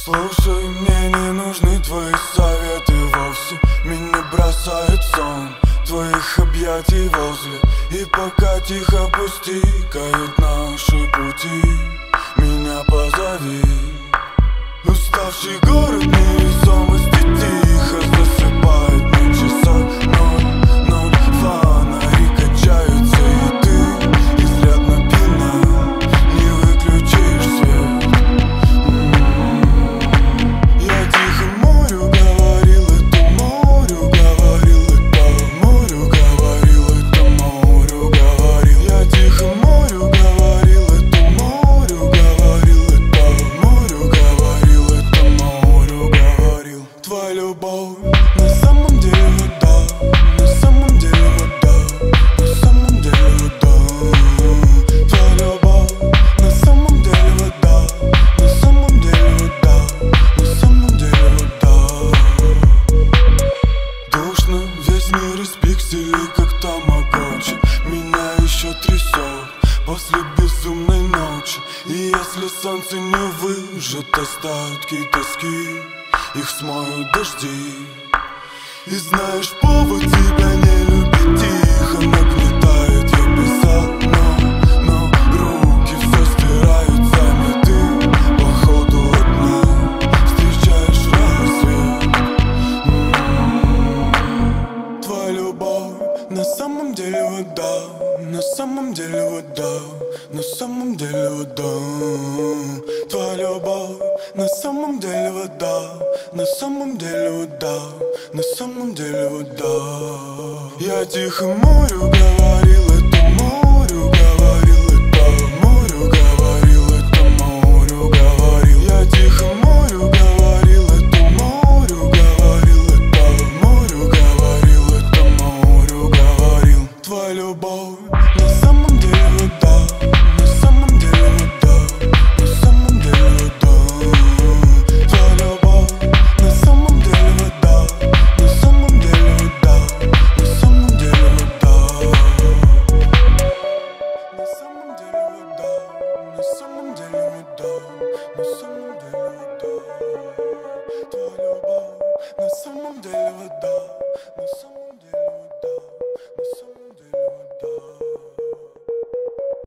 Слушай, мне не нужны твои советы вовсе. Меня бросает сон твоих объятий возле. И пока тихо пустикают наши пути, меня позови. Уставший город невесомости тихо засыпает на часах ноль. Фонари качаются, и ты изрядно пьяна, не выключишь свет. Я тихо морю говорил, это морю говорил, это морю говорил, это морю говорил. Я тихо морю говорил, это морю говорил, это морю говорил, это морю говорил. Твоя любовь на самом деле вода, на самом деле вода, на самом деле вода. Твоя любовь на самом деле вода, на самом деле вода, на самом деле вода. Душно, весь мир из пикселей, как тамагочи. Меня еще трясет после безумной ночи. И если солнце не выжжет остатки тоски, их смоют дожди. И знаешь, повод тебя не любить тихо нагнетает. Я писал, но руки все стирают сами. Ты, походу, одна встречаешь рассвет. Твоя любовь на самом деле вода, на самом деле вода, на самом деле вода. Твоя любовь на самом деле вода, на самом деле вода, на самом деле вода. Я тихо морю говорил,